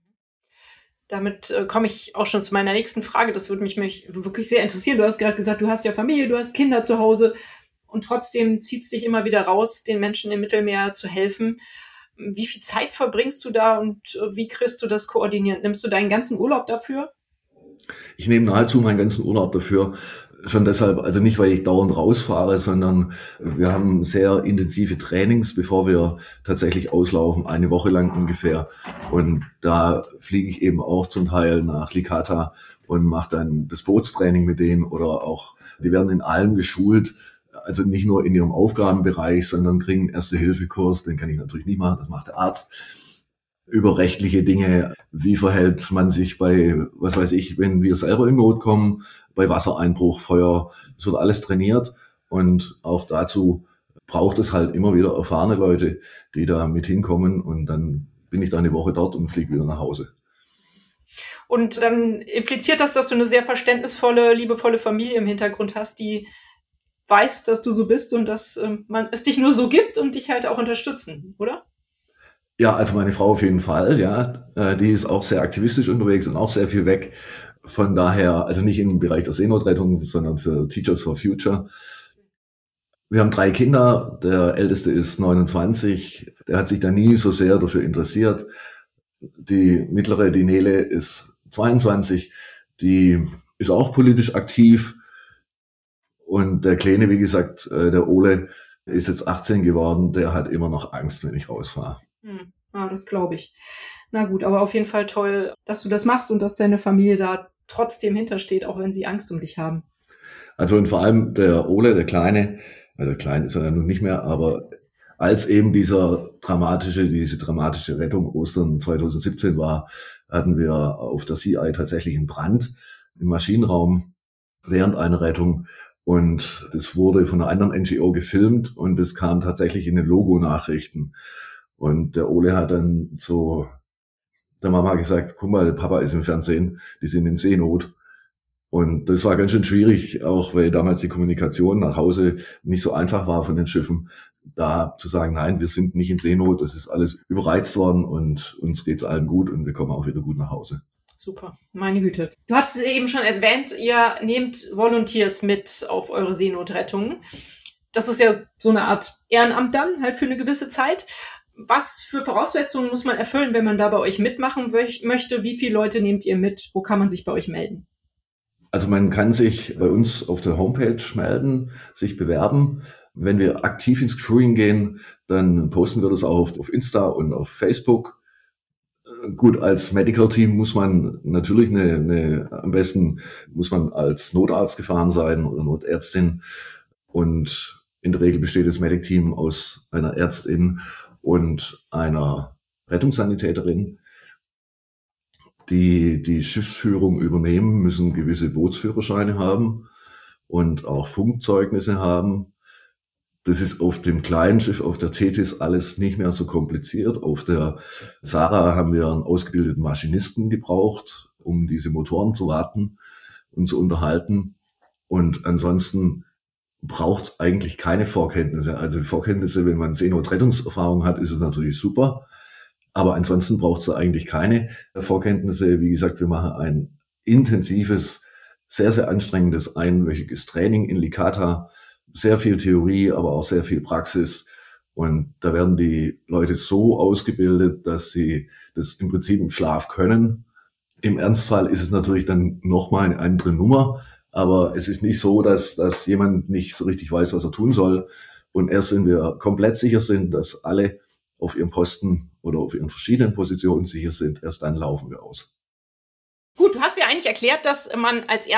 Damit komme ich auch schon zu meiner nächsten Frage. Das würde mich wirklich sehr interessieren. Du hast gerade gesagt, du hast ja Familie, du hast Kinder zu Hause und trotzdem zieht es dich immer wieder raus, den Menschen im Mittelmeer zu helfen. Wie viel Zeit verbringst du da und wie kriegst du das koordiniert? Nimmst du deinen ganzen Urlaub dafür? Ich nehme nahezu meinen ganzen Urlaub dafür. Schon deshalb, also nicht, weil ich dauernd rausfahre, sondern wir haben sehr intensive Trainings, bevor wir tatsächlich auslaufen, 1 Woche lang ungefähr. Und da fliege ich eben auch zum Teil nach Licata und mache dann das Bootstraining mit denen, oder auch, die werden in allem geschult, also nicht nur in ihrem Aufgabenbereich, sondern kriegen einen Erste-Hilfe-Kurs, den kann ich natürlich nicht machen, das macht der Arzt. Über rechtliche Dinge, wie verhält man sich bei, was weiß ich, wenn wir selber in Not kommen, bei Wassereinbruch, Feuer, es wird alles trainiert, und auch dazu braucht es halt immer wieder erfahrene Leute, die da mit hinkommen, und dann bin ich da 1 Woche dort und fliege wieder nach Hause. Und dann impliziert das, dass du eine sehr verständnisvolle, liebevolle Familie im Hintergrund hast, die weiß, dass du so bist und dass es dich nur so gibt und dich halt auch unterstützen, oder? Ja, also meine Frau auf jeden Fall, ja. Die ist auch sehr aktivistisch unterwegs und auch sehr viel weg. Von daher, also nicht im Bereich der Seenotrettung, sondern für Teachers for Future. Wir haben 3 Kinder. Der älteste ist 29. Der hat sich da nie so sehr dafür interessiert. Die mittlere, die Nele, ist 22. Die ist auch politisch aktiv. Und der Kleine, wie gesagt, der Ole, ist jetzt 18 geworden. Der hat immer noch Angst, wenn ich rausfahre. Das glaube ich. Na gut, aber auf jeden Fall toll, dass du das machst und dass deine Familie da trotzdem hintersteht, auch wenn sie Angst um dich haben. Also und vor allem der Ole, der Kleine, der Kleine ist er ja nun nicht mehr, aber als eben diese dramatische Rettung Ostern 2017 war, hatten wir auf der CI tatsächlich einen Brand im Maschinenraum während einer Rettung. Und das wurde von einer anderen NGO gefilmt und es kam tatsächlich in den Logo-Nachrichten. Und der Ole hat dann so der Mama gesagt, guck mal, Papa ist im Fernsehen, die sind in Seenot. Und das war ganz schön schwierig, auch weil damals die Kommunikation nach Hause nicht so einfach war von den Schiffen, da zu sagen, nein, wir sind nicht in Seenot, das ist alles überreizt worden und uns geht's allen gut und wir kommen auch wieder gut nach Hause. Super, meine Güte. Du hattest es eben schon erwähnt, ihr nehmt Volunteers mit auf eure Seenotrettungen. Das ist ja so eine Art Ehrenamt dann, halt für eine gewisse Zeit. Was für Voraussetzungen muss man erfüllen, wenn man da bei euch mitmachen möchte? Wie viele Leute nehmt ihr mit? Wo kann man sich bei euch melden? Also man kann sich bei uns auf der Homepage melden, sich bewerben. Wenn wir aktiv ins Crewing gehen, dann posten wir das auch auf Insta und auf Facebook. Gut, als Medical Team muss man natürlich am besten muss man als Notarzt gefahren sein oder Notärztin. Und in der Regel besteht das Medic Team aus einer Ärztin und einer Rettungssanitäterin. Die Schiffsführung übernehmen, müssen gewisse Bootsführerscheine haben und auch Funkzeugnisse haben. Das ist auf dem kleinen Schiff, auf der Thetis, alles nicht mehr so kompliziert. Auf der Sarah haben wir einen ausgebildeten Maschinisten gebraucht, um diese Motoren zu warten und zu unterhalten. Und ansonsten braucht es eigentlich keine Vorkenntnisse. Also Vorkenntnisse, wenn man Seenotrettungserfahrung hat, ist es natürlich super. Aber ansonsten braucht es eigentlich keine Vorkenntnisse. Wie gesagt, wir machen ein intensives, sehr, sehr anstrengendes einwöchiges Training in Licata. Sehr viel Theorie, aber auch sehr viel Praxis. Und da werden die Leute so ausgebildet, dass sie das im Prinzip im Schlaf können. Im Ernstfall ist es natürlich dann nochmal eine andere Nummer. Aber es ist nicht so, dass jemand nicht so richtig weiß, was er tun soll. Und erst wenn wir komplett sicher sind, dass alle auf ihrem Posten oder auf ihren verschiedenen Positionen sicher sind, erst dann laufen wir aus. Gut, du hast ja eigentlich erklärt, dass man als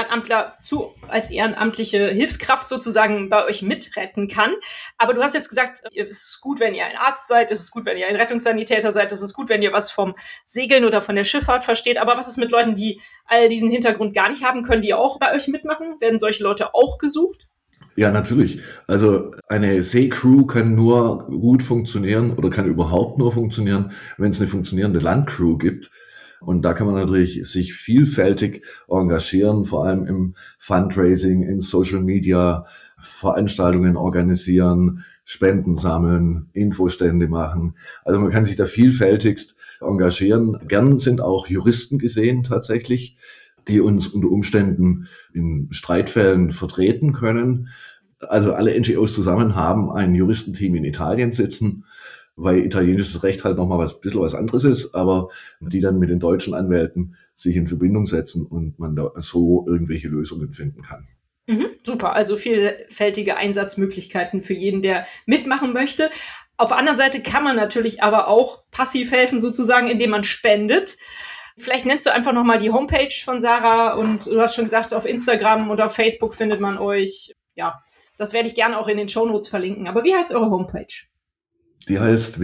als ehrenamtliche Hilfskraft sozusagen bei euch mitretten kann. Aber du hast jetzt gesagt, es ist gut, wenn ihr ein Arzt seid, es ist gut, wenn ihr ein Rettungssanitäter seid, es ist gut, wenn ihr was vom Segeln oder von der Schifffahrt versteht. Aber was ist mit Leuten, die all diesen Hintergrund gar nicht haben? Können die auch bei euch mitmachen? Werden solche Leute auch gesucht? Ja, natürlich. Also eine Seecrew kann nur gut funktionieren oder kann überhaupt nur funktionieren, wenn es eine funktionierende Landcrew gibt. Und da kann man natürlich sich vielfältig engagieren, vor allem im Fundraising, in Social Media, Veranstaltungen organisieren, Spenden sammeln, Infostände machen. Also man kann sich da vielfältigst engagieren. Gern sind auch Juristen gesehen tatsächlich, die uns unter Umständen in Streitfällen vertreten können. Also alle NGOs zusammen haben ein Juristenteam in Italien sitzen, weil italienisches Recht halt nochmal ein bisschen was anderes ist, aber die dann mit den deutschen Anwälten sich in Verbindung setzen und man da so irgendwelche Lösungen finden kann. Super, also vielfältige Einsatzmöglichkeiten für jeden, der mitmachen möchte. Auf der anderen Seite kann man natürlich aber auch passiv helfen, sozusagen, indem man spendet. Vielleicht nennst du einfach nochmal die Homepage von Sarah und du hast schon gesagt, auf Instagram und auf Facebook findet man euch. Ja, das werde ich gerne auch in den Shownotes verlinken. Aber wie heißt eure Homepage? Die heißt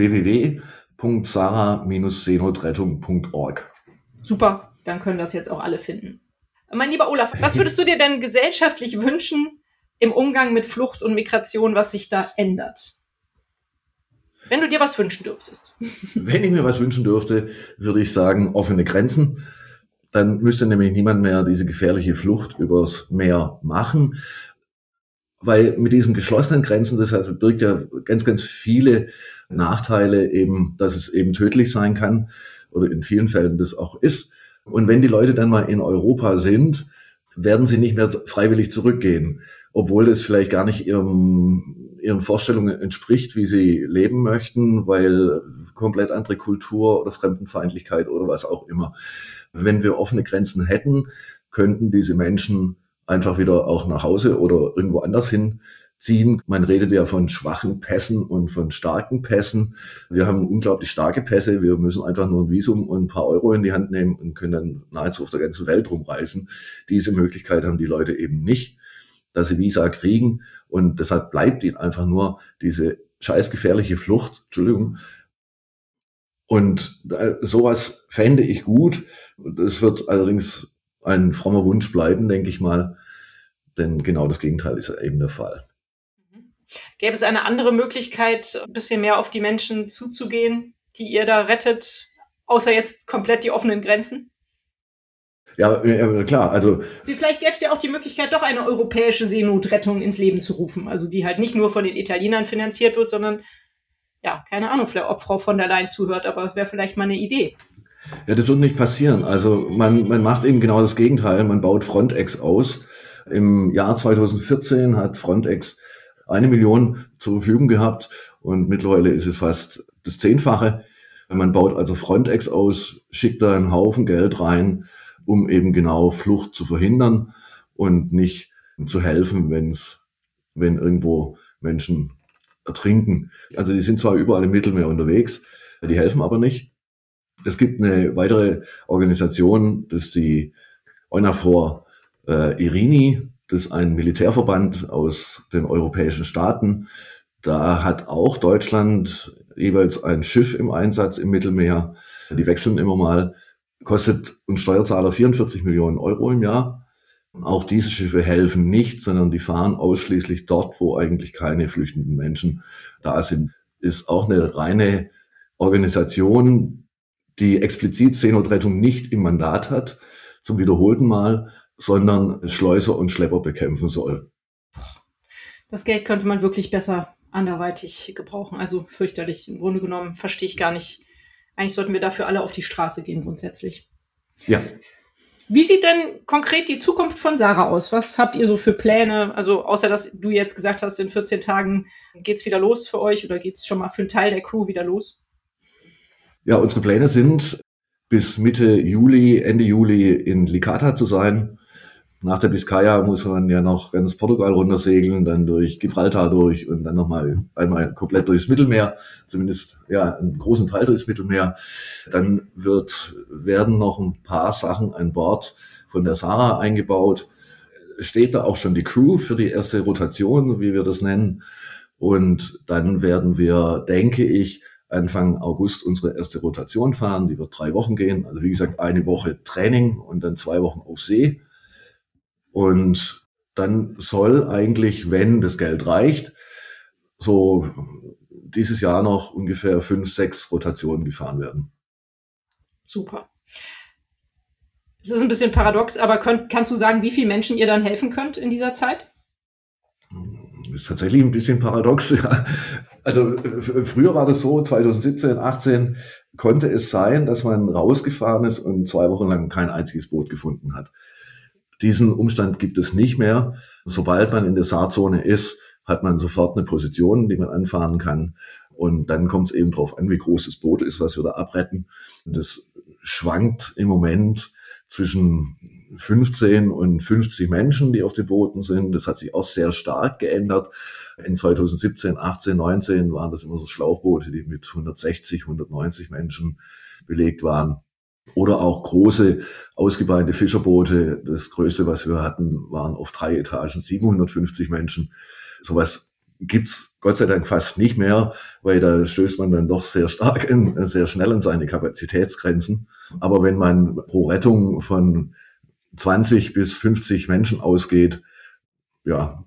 www.sarah-seenotrettung.org. Super, dann können das jetzt auch alle finden. Mein lieber Olaf, was würdest du dir denn gesellschaftlich wünschen im Umgang mit Flucht und Migration, was sich da ändert? Wenn du dir was wünschen dürftest. Wenn ich mir was wünschen dürfte, würde ich sagen, offene Grenzen. Dann müsste nämlich niemand mehr diese gefährliche Flucht übers Meer machen. Weil mit diesen geschlossenen Grenzen, das birgt ja ganz, ganz viele Nachteile eben, dass es eben tödlich sein kann oder in vielen Fällen das auch ist. Und wenn die Leute dann mal in Europa sind, werden sie nicht mehr freiwillig zurückgehen, obwohl es vielleicht gar nicht ihren Vorstellungen entspricht, wie sie leben möchten, weil komplett andere Kultur oder Fremdenfeindlichkeit oder was auch immer. Wenn wir offene Grenzen hätten, könnten diese Menschen einfach wieder auch nach Hause oder irgendwo anders hinziehen. Man redet ja von schwachen Pässen und von starken Pässen. Wir haben unglaublich starke Pässe. Wir müssen einfach nur ein Visum und ein paar Euro in die Hand nehmen und können dann nahezu auf der ganzen Welt rumreisen. Diese Möglichkeit haben die Leute eben nicht, dass sie Visa kriegen. Und deshalb bleibt ihnen einfach nur diese scheißgefährliche Flucht. Entschuldigung. Und sowas fände ich gut. Das wird allerdings ein frommer Wunsch bleiben, denke ich mal. Denn genau das Gegenteil ist eben der Fall. Gäbe es eine andere Möglichkeit, ein bisschen mehr auf die Menschen zuzugehen, die ihr da rettet, Außer jetzt komplett die offenen Grenzen? Ja, klar, also. Vielleicht gäbe es ja auch die Möglichkeit, doch eine europäische Seenotrettung ins Leben zu rufen. Also die halt nicht nur von den Italienern finanziert wird, sondern, ja, keine Ahnung, vielleicht ob Frau von der Leyen zuhört, aber es wäre vielleicht mal eine Idee. Ja, das wird nicht passieren. Also man macht eben genau das Gegenteil. Man baut Frontex aus. Im Jahr 2014 hat Frontex 1 Million zur Verfügung gehabt und mittlerweile ist es fast das 10-fache. Man baut also Frontex aus, schickt da einen Haufen Geld rein, um eben genau Flucht zu verhindern und nicht zu helfen, wenn irgendwo Menschen ertrinken. Also die sind zwar überall im Mittelmeer unterwegs, die helfen aber nicht. Es gibt eine weitere Organisation, das ist die EUNAVFOR Irini, das ist ein Militärverband aus den europäischen Staaten. Da hat auch Deutschland jeweils ein Schiff im Einsatz im Mittelmeer. Die wechseln immer mal. Kostet uns Steuerzahler 44 Millionen Euro im Jahr. Auch diese Schiffe helfen nicht, sondern die fahren ausschließlich dort, wo eigentlich keine flüchtenden Menschen da sind. Ist auch eine reine Organisation, die explizit Seenotrettung nicht im Mandat hat, zum wiederholten Mal, sondern Schleuser und Schlepper bekämpfen soll. Das Geld könnte man wirklich besser anderweitig gebrauchen. Also fürchterlich. Im Grunde genommen verstehe ich gar nicht. Eigentlich sollten wir dafür alle auf die Straße gehen grundsätzlich. Ja. Wie sieht denn konkret die Zukunft von Sarah aus? Was habt ihr so für Pläne? Also außer, dass du jetzt gesagt hast, in 14 Tagen geht's wieder los für euch oder geht's schon mal für einen Teil der Crew wieder los? Ja, unsere Pläne sind, bis Mitte Juli, Ende Juli in Licata zu sein. Nach der Biskaya muss man ja noch ganz Portugal runtersegeln, dann durch Gibraltar durch und dann nochmal einmal komplett durchs Mittelmeer, zumindest ja einen großen Teil durchs Mittelmeer. Dann werden noch ein paar Sachen an Bord von der Sarah eingebaut. Steht da auch schon die Crew für die erste Rotation, wie wir das nennen. Und dann werden wir, denke ich, Anfang August unsere erste Rotation fahren. Die wird 3 Wochen gehen. Also wie gesagt, 1 Woche Training und dann 2 Wochen auf See. Und dann soll eigentlich, wenn das Geld reicht, so dieses Jahr noch ungefähr 5, 6 Rotationen gefahren werden. Super. Es ist ein bisschen paradox, aber kannst du sagen, wie vielen Menschen ihr dann helfen könnt in dieser Zeit? Das ist tatsächlich ein bisschen paradox, ja. Also früher war das so, 2017, 18 konnte es sein, dass man rausgefahren ist und 2 Wochen lang kein einziges Boot gefunden hat. Diesen Umstand gibt es nicht mehr. Sobald man in der Saarzone ist, hat man sofort eine Position, die man anfahren kann. Und dann kommt es eben drauf an, wie groß das Boot ist, was wir da abretten. Das schwankt im Moment zwischen 15 und 50 Menschen, die auf den Booten sind. Das hat sich auch sehr stark geändert. In 2017, 18, 19 waren das immer so Schlauchboote, die mit 160, 190 Menschen belegt waren. Oder auch große, ausgebreitete Fischerboote. Das größte, was wir hatten, waren auf 3 Etagen 750 Menschen. Sowas gibt's Gott sei Dank fast nicht mehr, weil da stößt man dann doch sehr schnell an seine Kapazitätsgrenzen. Aber wenn man pro Rettung von 20 bis 50 Menschen ausgeht, ja.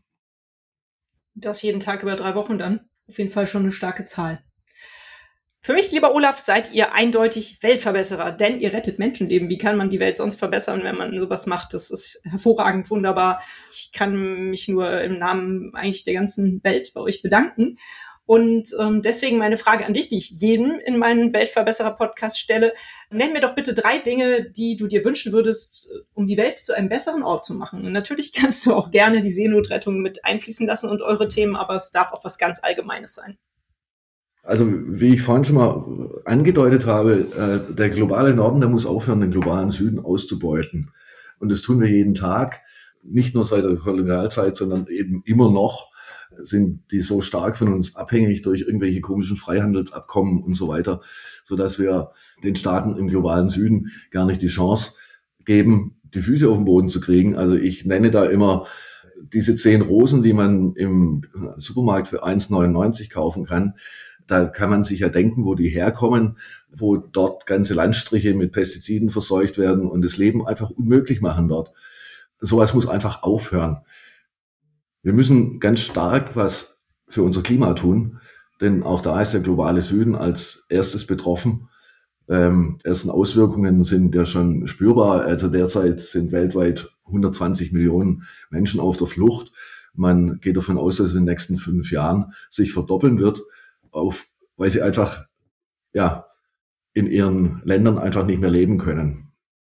Das jeden Tag über 3 Wochen dann. Auf jeden Fall schon eine starke Zahl. Für mich, lieber Olaf, seid ihr eindeutig Weltverbesserer, denn ihr rettet Menschenleben. Wie kann man die Welt sonst verbessern, wenn man sowas macht? Das ist hervorragend, wunderbar. Ich kann mich nur im Namen eigentlich der ganzen Welt bei euch bedanken. Und deswegen meine Frage an dich, die ich jedem in meinen Weltverbesserer-Podcast stelle. Nenn mir doch bitte 3 Dinge, die du dir wünschen würdest, um die Welt zu einem besseren Ort zu machen. Und natürlich kannst du auch gerne die Seenotrettung mit einfließen lassen und eure Themen, aber es darf auch was ganz Allgemeines sein. Also wie ich vorhin schon mal angedeutet habe, der globale Norden, der muss aufhören, den globalen Süden auszubeuten. Und das tun wir jeden Tag, nicht nur seit der Kolonialzeit, sondern eben immer noch sind die so stark von uns abhängig durch irgendwelche komischen Freihandelsabkommen und so weiter, sodass wir den Staaten im globalen Süden gar nicht die Chance geben, die Füße auf den Boden zu kriegen. Also ich nenne da immer diese 10 Rosen, die man im Supermarkt für 1,99 kaufen kann. Da kann man sich ja denken, wo die herkommen, wo dort ganze Landstriche mit Pestiziden verseucht werden und das Leben einfach unmöglich machen dort. Sowas muss einfach aufhören. Wir müssen ganz stark was für unser Klima tun, denn auch da ist der globale Süden als erstes betroffen. Ersten Auswirkungen sind ja schon spürbar. Also derzeit sind weltweit 120 Millionen Menschen auf der Flucht. Man geht davon aus, dass es in den nächsten 5 Jahren sich verdoppeln wird, weil sie einfach in ihren Ländern einfach nicht mehr leben können.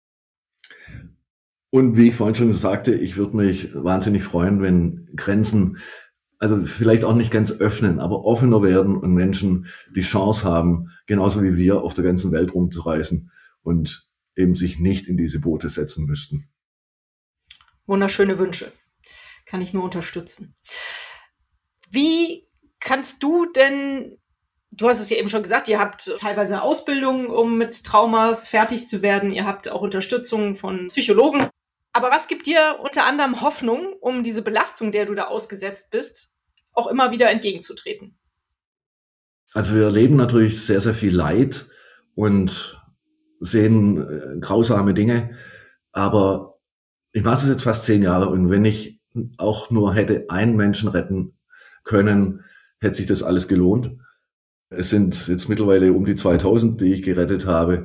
Und wie ich vorhin schon sagte, ich würde mich wahnsinnig freuen, wenn Grenzen, also vielleicht auch nicht ganz öffnen, aber offener werden und Menschen die Chance haben, genauso wie wir, auf der ganzen Welt rumzureisen und eben sich nicht in diese Boote setzen müssten. Wunderschöne Wünsche. Kann ich nur unterstützen. Wie kannst du denn, du hast es ja eben schon gesagt, ihr habt teilweise eine Ausbildung, um mit Traumas fertig zu werden. Ihr habt auch Unterstützung von Psychologen. Aber was gibt dir unter anderem Hoffnung, um diese Belastung, der du da ausgesetzt bist, auch immer wieder entgegenzutreten? Also wir erleben natürlich sehr, sehr viel Leid und sehen grausame Dinge. Aber ich mache das jetzt fast 10 Jahre und wenn ich auch nur hätte einen Menschen retten können, hätte sich das alles gelohnt. Es sind jetzt mittlerweile um die 2000, die ich gerettet habe.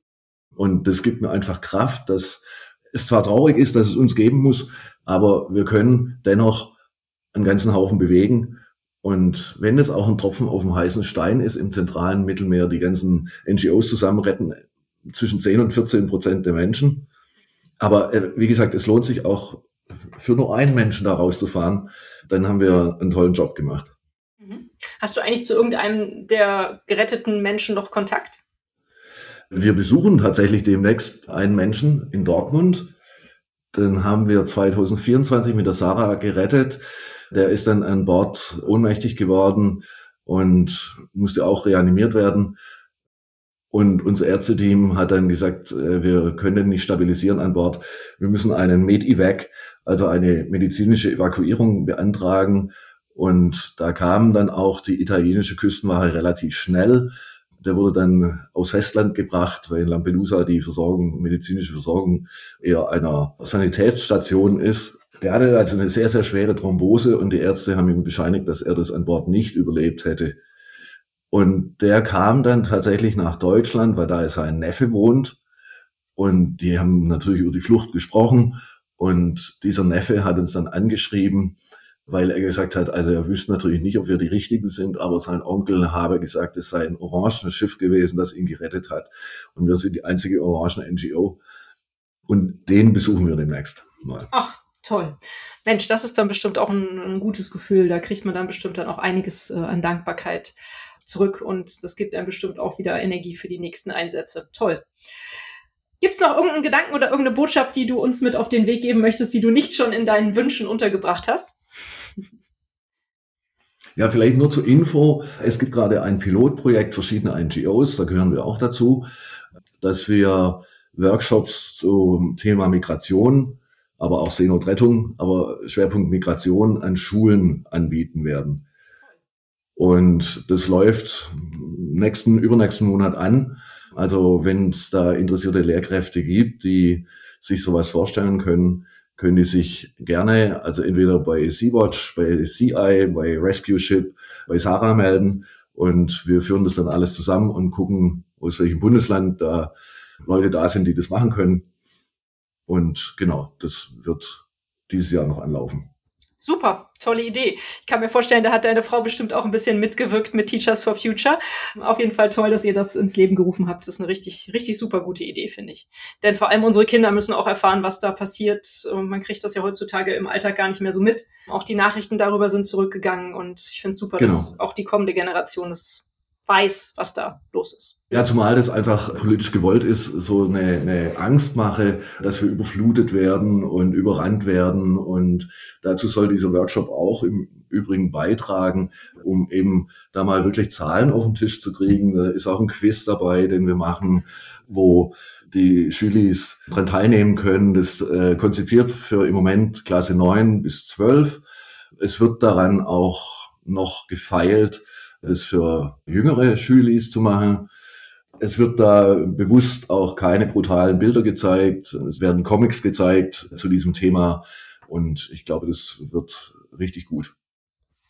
Und das gibt mir einfach Kraft, dass es zwar traurig ist, dass es uns geben muss, aber wir können dennoch einen ganzen Haufen bewegen. Und wenn es auch ein Tropfen auf dem heißen Stein ist im zentralen Mittelmeer, die ganzen NGOs zusammen retten zwischen 10 und 14% der Menschen. Aber wie gesagt, es lohnt sich auch für nur einen Menschen da rauszufahren. Dann haben wir einen tollen Job gemacht. Hast du eigentlich zu irgendeinem der geretteten Menschen noch Kontakt? Wir besuchen tatsächlich demnächst einen Menschen in Dortmund. Den haben wir 2024 mit der Sarah gerettet. Der ist dann an Bord ohnmächtig geworden und musste auch reanimiert werden. Und unser Ärzteteam hat dann gesagt, wir können nicht stabilisieren an Bord. Wir müssen einen Med-Evac, also eine medizinische Evakuierung beantragen. Und da kam dann auch die italienische Küstenwache relativ schnell. Der wurde dann aus Festland gebracht, weil in Lampedusa die medizinische Versorgung eher einer Sanitätsstation ist. Er hatte also eine sehr, sehr schwere Thrombose und die Ärzte haben ihm bescheinigt, dass er das an Bord nicht überlebt hätte. Und der kam dann tatsächlich nach Deutschland, weil da sein Neffe wohnt. Und die haben natürlich über die Flucht gesprochen. Und dieser Neffe hat uns dann angeschrieben, weil er gesagt hat, also er wüsste natürlich nicht, ob wir die Richtigen sind, aber sein Onkel habe gesagt, es sei ein orangenes Schiff gewesen, das ihn gerettet hat. Und wir sind die einzige orangene NGO. Und den besuchen wir demnächst mal. Ach, toll. Mensch, das ist dann bestimmt auch ein gutes Gefühl. Da kriegt man dann bestimmt dann auch einiges an Dankbarkeit zurück. Und das gibt einem bestimmt auch wieder Energie für die nächsten Einsätze. Toll. Gibt es noch irgendeinen Gedanken oder irgendeine Botschaft, die du uns mit auf den Weg geben möchtest, die du nicht schon in deinen Wünschen untergebracht hast? Ja, vielleicht nur zur Info. Es gibt gerade ein Pilotprojekt verschiedener NGOs, da gehören wir auch dazu, dass wir Workshops zum Thema Migration, aber auch Seenotrettung, aber Schwerpunkt Migration an Schulen anbieten werden. Und das läuft übernächsten Monat an. Also wenn es da interessierte Lehrkräfte gibt, die sich sowas vorstellen können die sich gerne, also entweder bei Sea-Watch, bei CI, bei Rescue Ship, bei Sarah melden. Und wir führen das dann alles zusammen und gucken, aus welchem Bundesland da Leute da sind, die das machen können. Und genau, das wird dieses Jahr noch anlaufen. Super, tolle Idee. Ich kann mir vorstellen, da hat deine Frau bestimmt auch ein bisschen mitgewirkt mit Teachers for Future. Auf jeden Fall toll, dass ihr das ins Leben gerufen habt. Das ist eine richtig, richtig super gute Idee, finde ich. Denn vor allem unsere Kinder müssen auch erfahren, was da passiert. Man kriegt das ja heutzutage im Alltag gar nicht mehr so mit. Auch die Nachrichten darüber sind zurückgegangen und ich finde es super, dass auch die kommende Generation es weiß, was da los ist. Ja, zumal das einfach politisch gewollt ist, so eine Angstmache, dass wir überflutet werden und überrannt werden. Und dazu soll dieser Workshop auch im Übrigen beitragen, um eben da mal wirklich Zahlen auf den Tisch zu kriegen. Da ist auch ein Quiz dabei, den wir machen, wo die Schülis dran teilnehmen können. Das konzipiert für im Moment Klasse 9 bis 12. Es wird daran auch noch gefeilt, das für jüngere Schülis zu machen. Es wird da bewusst auch keine brutalen Bilder gezeigt. Es werden Comics gezeigt zu diesem Thema. Und ich glaube, das wird richtig gut.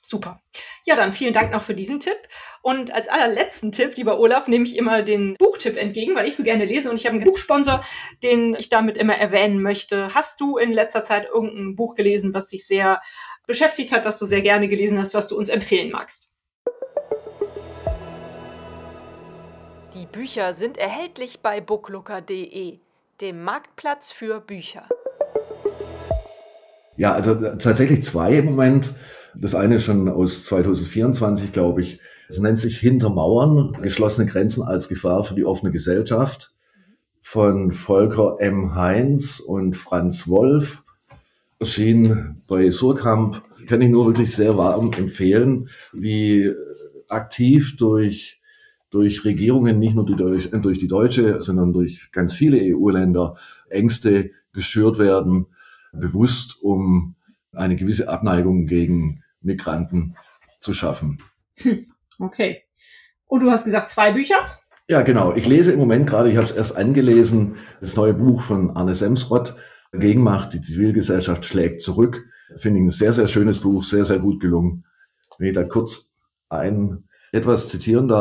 Super. Ja, dann vielen Dank noch für diesen Tipp. Und als allerletzten Tipp, lieber Olaf, nehme ich immer den Buchtipp entgegen, weil ich so gerne lese und ich habe einen Buchsponsor, den ich damit immer erwähnen möchte. Hast du in letzter Zeit irgendein Buch gelesen, was dich sehr beschäftigt hat, was du sehr gerne gelesen hast, was du uns empfehlen magst? Die Bücher sind erhältlich bei booklooker.de, dem Marktplatz für Bücher. Ja, also tatsächlich 2 im Moment. Das eine ist schon aus 2024, glaube ich. Es nennt sich Hinter Mauern, geschlossene Grenzen als Gefahr für die offene Gesellschaft von Volker M. Heinz und Franz Wolf. Erschienen bei Surkamp. Kann ich nur wirklich sehr warm empfehlen, wie aktiv durch Regierungen, nicht nur durch die deutsche, sondern durch ganz viele EU-Länder Ängste geschürt werden, bewusst, um eine gewisse Abneigung gegen Migranten zu schaffen. Okay. Und du hast gesagt 2 Bücher? Ja, genau. Ich lese im Moment gerade, ich habe es erst angelesen, das neue Buch von Arne Semsrott, Gegenmacht, die Zivilgesellschaft schlägt zurück. Finde ich ein sehr, sehr schönes Buch, sehr, sehr gut gelungen. Wenn ich da kurz etwas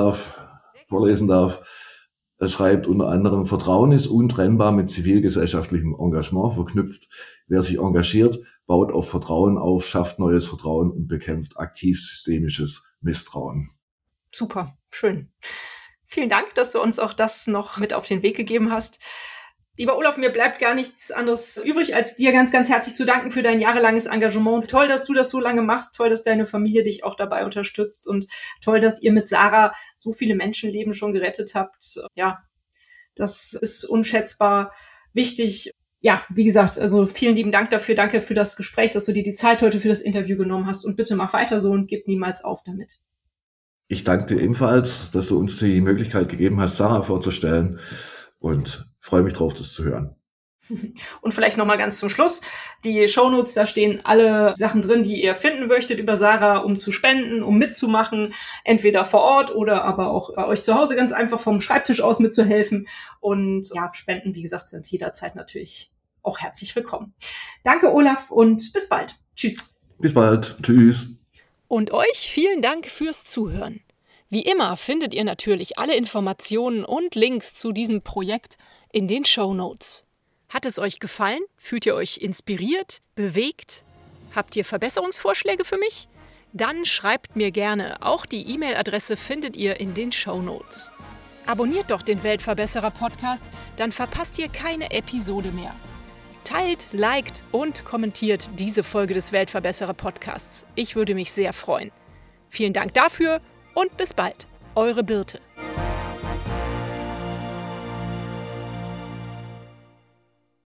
vorlesen darf. Er schreibt unter anderem, Vertrauen ist untrennbar mit zivilgesellschaftlichem Engagement verknüpft. Wer sich engagiert, baut auf Vertrauen auf, schafft neues Vertrauen und bekämpft aktiv systemisches Misstrauen. Super, schön. Vielen Dank, dass du uns auch das noch mit auf den Weg gegeben hast. Lieber Olaf, mir bleibt gar nichts anderes übrig, als dir ganz, ganz herzlich zu danken für dein jahrelanges Engagement. Toll, dass du das so lange machst. Toll, dass deine Familie dich auch dabei unterstützt. Und toll, dass ihr mit Sarah so viele Menschenleben schon gerettet habt. Ja, das ist unschätzbar wichtig. Ja, wie gesagt, also vielen lieben Dank dafür. Danke für das Gespräch, dass du dir die Zeit heute für das Interview genommen hast. Und bitte mach weiter so und gib niemals auf damit. Ich danke dir ebenfalls, dass du uns die Möglichkeit gegeben hast, Sarah vorzustellen. Und freue mich drauf, das zu hören. Und vielleicht nochmal ganz zum Schluss. Die Shownotes, da stehen alle Sachen drin, die ihr finden möchtet über Sarah, um zu spenden, um mitzumachen. Entweder vor Ort oder aber auch bei euch zu Hause ganz einfach vom Schreibtisch aus mitzuhelfen. Und ja, Spenden, wie gesagt, sind jederzeit natürlich auch herzlich willkommen. Danke, Olaf, und bis bald. Tschüss. Bis bald. Tschüss. Und euch vielen Dank fürs Zuhören. Wie immer findet ihr natürlich alle Informationen und Links zu diesem Projekt in den Shownotes. Hat es euch gefallen? Fühlt ihr euch inspiriert, bewegt? Habt ihr Verbesserungsvorschläge für mich? Dann schreibt mir gerne. Auch die E-Mail-Adresse findet ihr in den Shownotes. Abonniert doch den Weltverbesserer-Podcast, dann verpasst ihr keine Episode mehr. Teilt, liked und kommentiert diese Folge des Weltverbesserer-Podcasts. Ich würde mich sehr freuen. Vielen Dank dafür. Und bis bald, eure Birte.